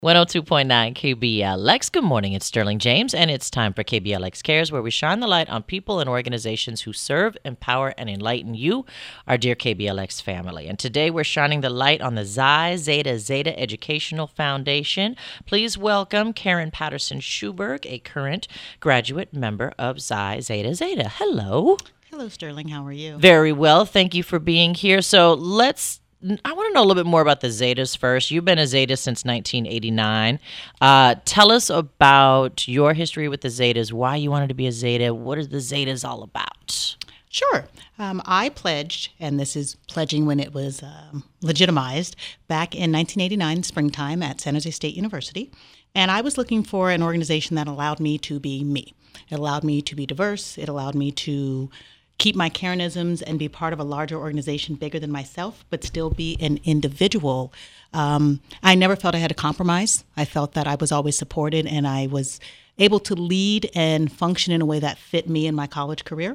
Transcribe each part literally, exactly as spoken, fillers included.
one oh two point nine K B L X. Good morning, it's Sterling James, and it's time for K B L X Cares, where we shine the light on people and organizations who serve, empower, and enlighten you, our dear K B L X family. And today we're shining the light on the Xi Zeta Zeta Educational Foundation. Please welcome Karen Patterson Schuberg, a current graduate member of Xi Zeta Zeta. Hello. Hello, Sterling. How are you? Very well. Thank you for being here. So let's I want to know a little bit more about the Zetas first. You've been a Zeta since nineteen eighty-nine. Uh, tell us about your history with the Zetas, why you wanted to be a Zeta. What are the Zetas all about? Sure. Um, I pledged, and this is pledging when it was um, legitimized, back in nineteen eighty-nine, springtime, at San Jose State University. And I was looking for an organization that allowed me to be me. It allowed me to be diverse. It allowed me to keep my Karenisms and be part of a larger organization bigger than myself, but still be an individual. Um, I never felt I had to compromise. I felt that I was always supported and I was able to lead and function in a way that fit me in my college career.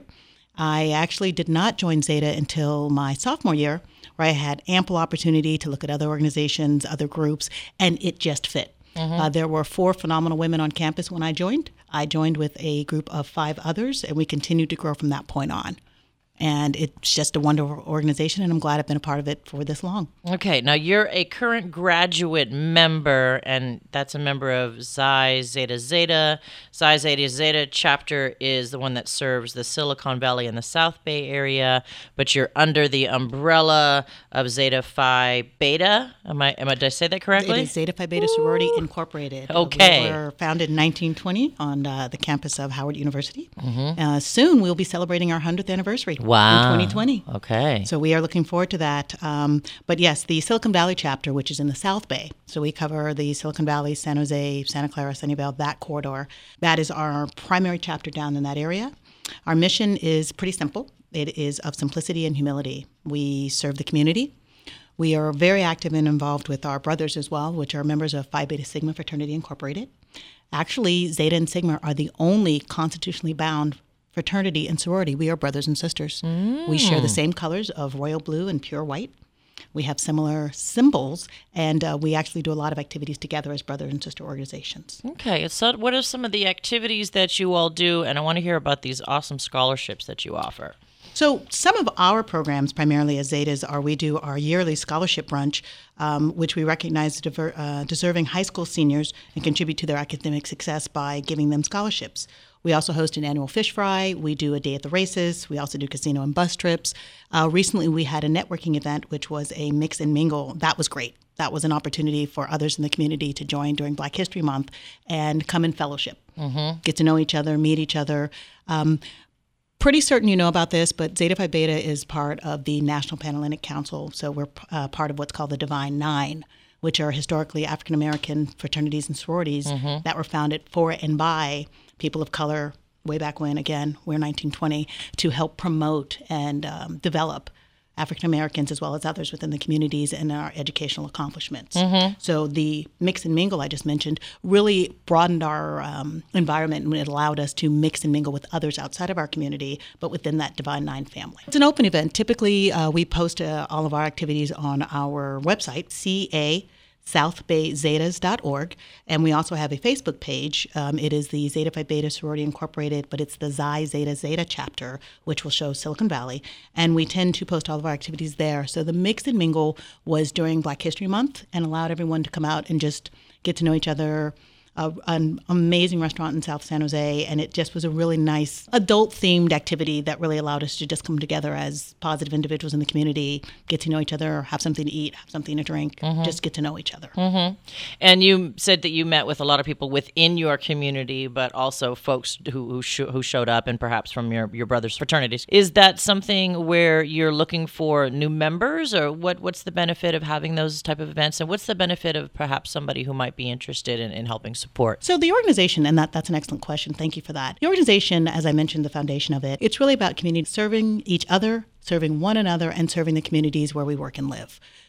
I actually did not join Zeta until my sophomore year, where I had ample opportunity to look at other organizations, other groups, and it just fit. Mm-hmm. Uh, there were four phenomenal women on campus when I joined. I joined with a group of five others, and we continued to grow from that point on. And it's just a wonderful organization, and I'm glad I've been a part of it for this long. Okay, now you're a current graduate member, and that's a member of Xi Zeta Zeta. Xi Zeta Zeta chapter is the one that serves the Silicon Valley and the South Bay area, but you're under the umbrella of Zeta Phi Beta. Am I? Am I? Did I say that correctly? It is Zeta Phi Beta Sorority Incorporated. Okay. We were founded in nineteen twenty on uh, the campus of Howard University. Mm-hmm. Uh, soon we'll be celebrating our one hundredth anniversary. Wow. In twenty twenty. Okay. So we are looking forward to that. Um, but yes, the Silicon Valley chapter, which is in the South Bay. So we cover the Silicon Valley, San Jose, Santa Clara, Sunnyvale, that corridor. That is our primary chapter down in that area. Our mission is pretty simple. It is of simplicity and humility. We serve the community. We are very active and involved with our brothers as well, which are members of Phi Beta Sigma Fraternity Incorporated. Actually, Zeta and Sigma are the only constitutionally bound fraternity and sorority. We are brothers and sisters. Mm. We share the same colors of royal blue and pure white. We have similar symbols, and uh, we actually do a lot of activities together as brother and sister organizations. Okay, so what are some of the activities that you all do? And I want to hear about these awesome scholarships that you offer. So some of our programs, primarily as Zetas, are we do our yearly scholarship brunch, um, which we recognize diver, uh, deserving high school seniors and contribute to their academic success by giving them scholarships. We also host an annual fish fry. We do a day at the races. We also do casino and bus trips. Uh, recently, we had a networking event, which was a mix and mingle. That was great. That was an opportunity for others in the community to join during Black History Month and come in fellowship, mm-hmm. get to know each other, meet each other. Um, Pretty certain you know about this, but Zeta Phi Beta is part of the National Panhellenic Council, so we're uh, part of what's called the Divine Nine, which are historically African-American fraternities and sororities mm-hmm. that were founded for and by people of color way back when, again, we're nineteen twenty, to help promote and um, develop African-Americans as well as others within the communities and our educational accomplishments. Mm-hmm. So the mix and mingle I just mentioned really broadened our um, environment, and it allowed us to mix and mingle with others outside of our community, but within that Divine Nine family. It's an open event. Typically, uh, we post uh, all of our activities on our website, C A south bay zetas dot org, and we also have a Facebook page. Um, it is the Zeta Phi Beta Sorority Incorporated, but it's the Xi Zeta Zeta chapter, which will show Silicon Valley, and we tend to post all of our activities there. So the mix and mingle was during Black History Month and allowed everyone to come out and just get to know each other. Uh, an amazing restaurant in South San Jose, and it just was a really nice adult-themed activity that really allowed us to just come together as positive individuals in the community, get to know each other, have something to eat, have something to drink, mm-hmm. just get to know each other. Mm-hmm. And you said that you met with a lot of people within your community, but also folks who who, sh- who showed up, and perhaps from your, your brother's fraternities. Is that something where you're looking for new members, or what? what's the benefit of having those type of events, and what's the benefit of perhaps somebody who might be interested in, in helping support? So the organization, and that, that's an excellent question. Thank you for that. The organization, as I mentioned, the foundation of it, it's really about community serving each other, serving one another, and serving the communities where we work and live.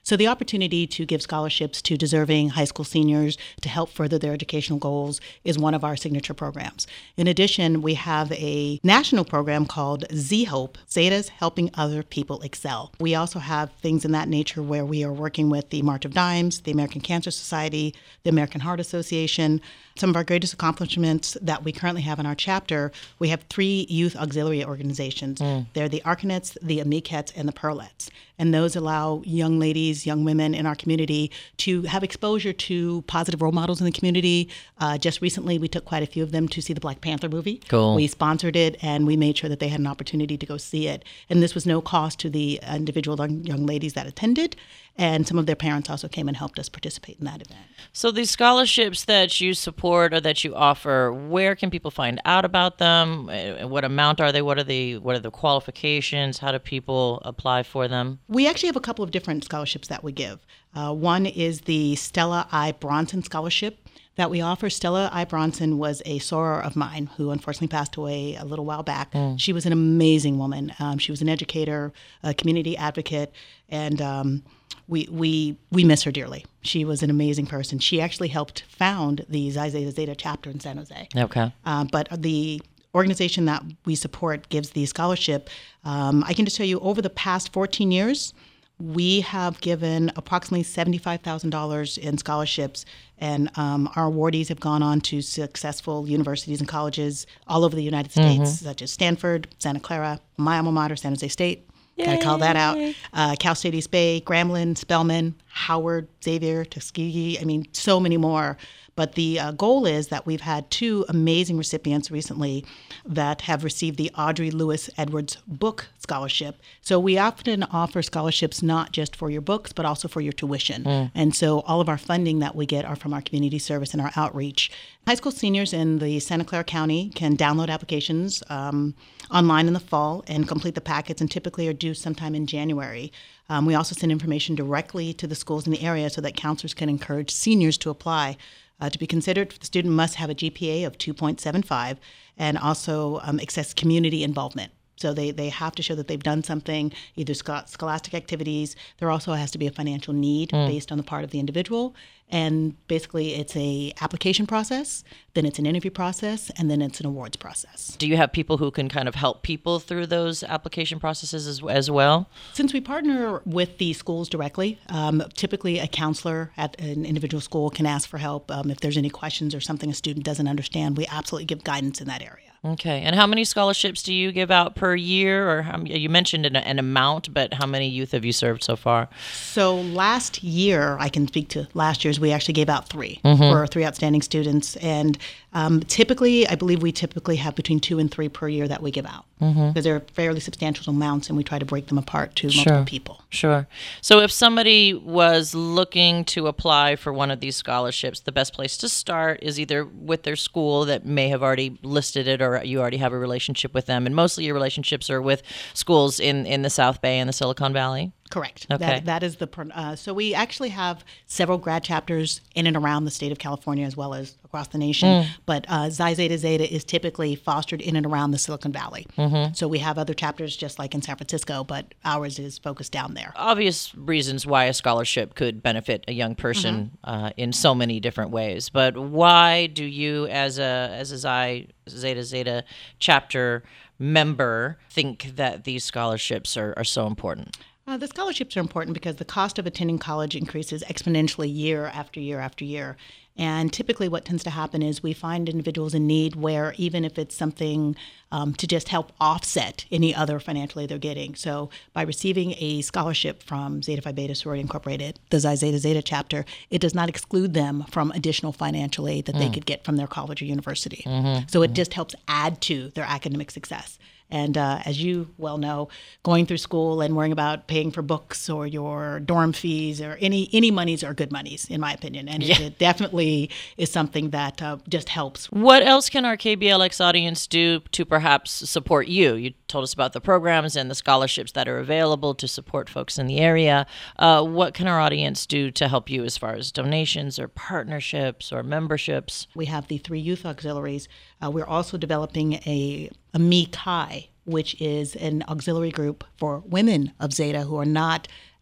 So the opportunity to give scholarships to deserving high school seniors to help further their educational goals is one of our signature programs. In addition, we have a national program called Z-Hope, Zetas Helping Other People Excel. We also have things in that nature where we are working with the March of Dimes, the American Cancer Society, the American Heart Association. Some of our greatest accomplishments that we currently have in our chapter, we have three youth auxiliary organizations. Mm. They're the Arcanettes, the Amiquettes, and the Pearlettes. And those allow young ladies, young women in our community to have exposure to positive role models in the community. Uh, just recently, we took quite a few of them to see the Black Panther movie. Cool. We sponsored it, and we made sure that they had an opportunity to go see it. And this was no cost to the individual young ladies that attended. And some of their parents also came and helped us participate in that event. So these scholarships that you support or that you offer, where can people find out about them? What amount are they? What are the what are the qualifications? How do people apply for them? We actually have a couple of different scholarships that we give. Uh, one is the Stella I. Bronson Scholarship that we offer. Stella I. Bronson was a soror of mine who unfortunately passed away a little while back. Mm. She was an amazing woman. Um, she was an educator, a community advocate, and um, we we we miss her dearly. She was an amazing person. She actually helped found the Xi Zeta Zeta chapter in San Jose. Okay. Uh, but the organization that we support gives the scholarship. Um, I can just tell you, over the past fourteen years, we have given approximately seventy-five thousand dollars in scholarships, and um, our awardees have gone on to successful universities and colleges all over the United States, mm-hmm. such as Stanford, Santa Clara, my alma mater, San Jose State. Got to call that out. Uh, Cal State East Bay, Grambling, Spelman, Howard, Xavier, Tuskegee. I mean, so many more. But the uh, goal is that we've had two amazing recipients recently that have received the Audrey Lewis Edwards Book Scholarship. So we often offer scholarships not just for your books, but also for your tuition. Mm. And so all of our funding that we get are from our community service and our outreach. High school seniors in the Santa Clara County can download applications um, online in the fall and complete the packets, and typically are due sometime in January. Um, we also send information directly to the schools in the area so that counselors can encourage seniors to apply. Uh, to be considered, the student must have a G P A of two point seven five and also um, access community involvement. So they, they have to show that they've done something, either scholastic activities. There also has to be a financial need mm. based on the part of the individual. And basically, it's a application process, then it's an interview process, and then it's an awards process. Do you have people who can kind of help people through those application processes as, as well? Since we partner with the schools directly, um, typically a counselor at an individual school can ask for help um, if there's any questions or something a student doesn't understand. We absolutely give guidance in that area. Okay. And how many scholarships do you give out per year? Or how, you mentioned an, an amount, but how many youth have you served so far? So last year, I can speak to last year's, we actually gave out three mm-hmm. for three outstanding students. And um, typically, I believe we typically have between two and three per year that we give out. Mm-hmm. Because they're fairly substantial amounts, and we try to break them apart to sure. multiple people. Sure. So if somebody was looking to apply for one of these scholarships, the best place to start is either with their school that may have already listed it, or you already have a relationship with them. And mostly your relationships are with schools in, in the South Bay and the Silicon Valley? Correct. Okay. That, that is the uh, so we actually have several grad chapters in and around the state of California as well as across the nation. Mm. But uh, Xi Zeta Zeta is typically fostered in and around the Silicon Valley. Mm-hmm. So we have other chapters just like in San Francisco, but ours is focused down there. Obvious reasons why a scholarship could benefit a young person mm-hmm. uh, in so many different ways. But why do you, as a as a Xi Zeta Zeta chapter member, think that these scholarships are, are so important? Uh, the scholarships are important because the cost of attending college increases exponentially year after year after year. And typically what tends to happen is we find individuals in need where even if it's something um, to just help offset any other financial aid they're getting. So by receiving a scholarship from Zeta Phi Beta Sorority Incorporated, the Xi Zeta Zeta chapter, it does not exclude them from additional financial aid that mm. they could get from their college or university. Mm-hmm. So it mm-hmm. just helps add to their academic success. And uh, as you well know, going through school and worrying about paying for books or your dorm fees or any any monies are good monies, in my opinion. And yeah. it, it definitely is something that uh, just helps. What else can our K B L X audience do to perhaps support you? You told us about the programs and the scholarships that are available to support folks in the area. Uh, what can our audience do to help you as far as donations or partnerships or memberships? We have the three youth auxiliaries. Uh, we're also developing a, a Me Chi, which is an auxiliary group for women of Zeta who are not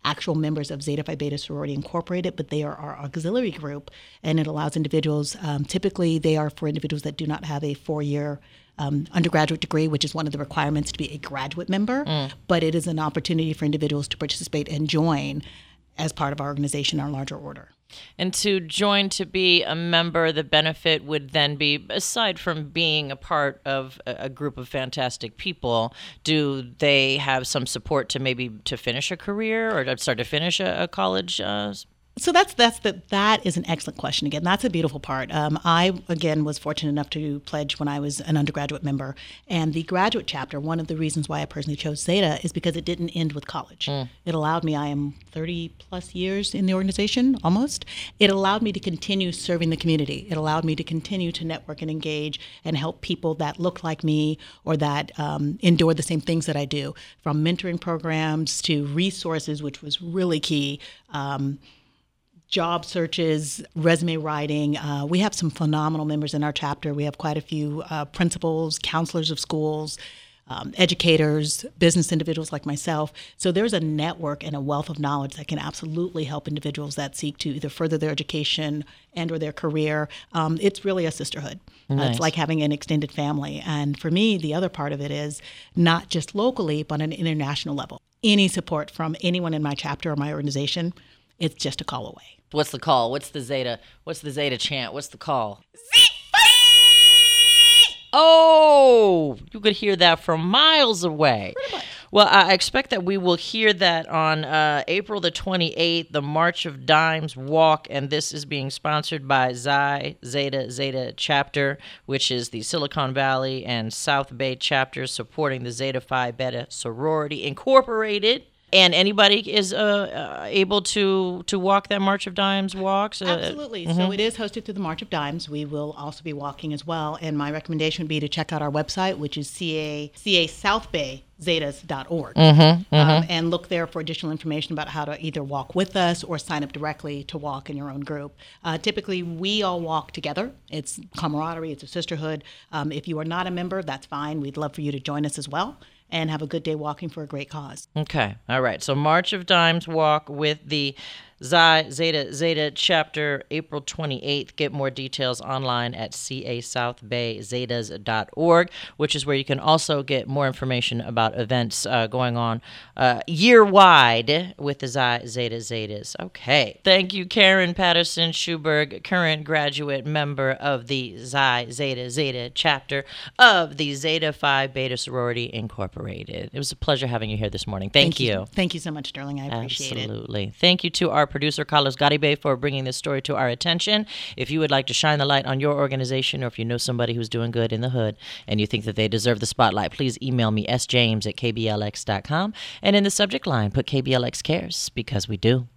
actual members of Zeta Phi Beta Sorority Incorporated, but they are our auxiliary group, and it allows individuals, um, typically they are for individuals that do not have a four-year um, undergraduate degree, which is one of the requirements to be a graduate member, mm. but it is an opportunity for individuals to participate and join as part of our organization, our larger order. And to join to be a member, the benefit would then be, aside from being a part of a group of fantastic people, do they have some support to maybe to finish a career or to start to finish a, a college? Uh... So that's that's the, that is an excellent question. Again, that's a beautiful part. Um, I, again, was fortunate enough to pledge when I was an undergraduate member. And the graduate chapter, one of the reasons why I personally chose Zeta is because it didn't end with college. Mm. It allowed me, I am thirty plus years in the organization, almost. It allowed me to continue serving the community. It allowed me to continue to network and engage and help people that look like me or that um, endure the same things that I do, from mentoring programs to resources, which was really key. Um, job searches, resume writing. Uh, we have some phenomenal members in our chapter. We have quite a few uh, principals, counselors of schools, um, educators, business individuals like myself. So there's a network and a wealth of knowledge that can absolutely help individuals that seek to either further their education and or their career. Um, it's really a sisterhood. Nice. Uh, it's like having an extended family. And for me, the other part of it is not just locally, but on an international level. Any support from anyone in my chapter or my organization, it's just a call away. What's the call? What's the Zeta? What's the Zeta chant? What's the call? Oh, you could hear that from miles away. Well, I expect that we will hear that on uh, April the twenty-eighth, the March of Dimes Walk, and this is being sponsored by Xi Zeta Zeta Chapter, which is the Silicon Valley and South Bay chapters supporting the Zeta Phi Beta Sorority Incorporated. And anybody is uh, uh, able to to walk that March of Dimes walks? Uh, Absolutely. Mm-hmm. So it is hosted through the March of Dimes. We will also be walking as well. And my recommendation would be to check out our website, which is C A, C A South Bay Zetas dot org, mm-hmm, mm-hmm. Um, and look there for additional information about how to either walk with us or sign up directly to walk in your own group. Uh, typically, we all walk together. It's camaraderie. It's a sisterhood. Um, if you are not a member, that's fine. We'd love for you to join us as well and have a good day walking for a great cause. Okay. All right. So March of Dimes walk with the Xi Zeta Zeta chapter, April twenty-eighth. Get more details online at C A South Bay Zetas dot org, which is where you can also get more information about events uh, going on uh, year-wide with the Xi Zeta Zetas. Okay. Thank you, Karen Patterson Schuberg, current graduate member of the Xi Zeta Zeta chapter of the Zeta Phi Beta Sorority Incorporated. It was a pleasure having you here this morning. Thank, Thank you. you. Thank you so much, Sterling. I appreciate Absolutely. it. Absolutely. Thank you to our producer, Carlos Garibay, for bringing this story to our attention. If you would like to shine the light on your organization, or if you know somebody who's doing good in the hood and you think that they deserve the spotlight, please email me, s james at k b l x dot com, and in the subject line, put K B L X Cares, because we do.